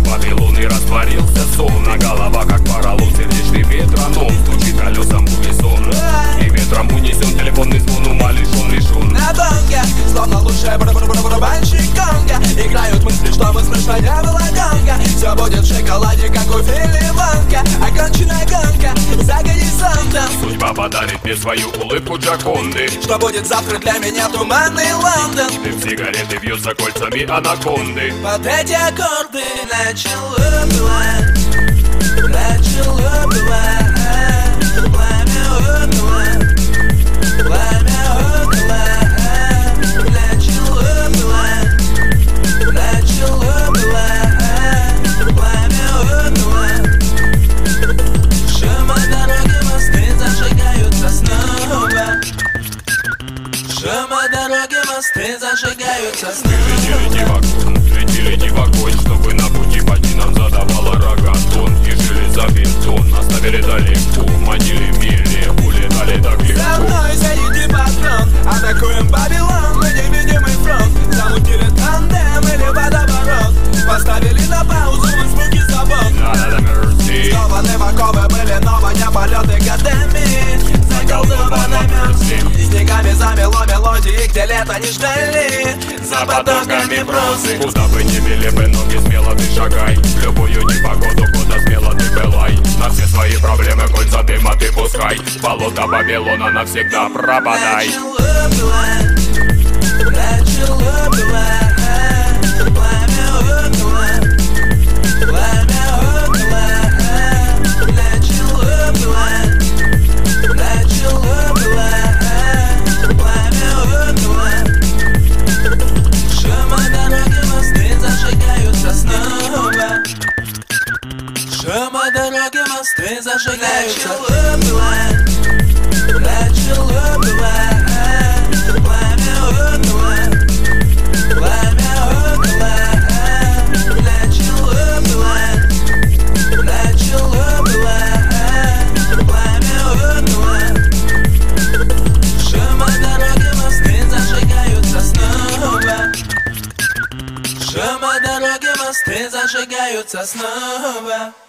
Вавилон и растворился сон. На голова как поролон, сердечный метроном. Стучит колесом в унисон, и ветром унесен телефонный звон. Ума лишен. На бонге, словно лучшая барабанщик Конга. Играют мысли, что мы смешно не было гонка. Все будет в шоколаде, как у Филли Вонка. Оконченная гонка за горизонтом. Судьба подарит мне свою улыбку Джаконды. Что будет завтра для меня туманный Лондон. Дым сигареты вьется кольцами анаконды. Под эти аккорды начало бывать, начало бывать. Пламя около, пламя около. Начало бывать, начало бывать. Пламя около. Шума дороги, мосты зажигаются снова. Шума дороги, мосты зажигаются снова. Лети в огонь, чтобы на пути пойти нам задавала рогатон. И жили за бинтон, оставили далеко. Манили мили, улетали так легко. За мной заеди патрон, атакуем Вавилон. Мы невидимый фронт, замутили тандем или водоворот. Поставили на паузу звуки забот. Скованы в оковы были, новые полеты годами. Заколдованы мерзли, снегами замело мелодии, где лето не ждали. За потоками прозы. Куда бы ни били бы ноги, смело ты шагай. В любую непогоду, куда смело ты пылай. На все свои проблемы кольца дыма ты пускай. Болото Вавилона навсегда пропадай. Начало бывать, начало бывать. Пламя около, пламя около. Начало бывать, начало бывать. Пламя около. Шума дороги, мосты зажигаются снова. Шума дороги, мосты зажигаются. Начало бывать, начало бывать. Пламя около, пламя около. Начало бывать, начало бывать. Пламя около. Шума дороги, мосты зажигаются снова. Шума дороги, мосты зажигаются снова.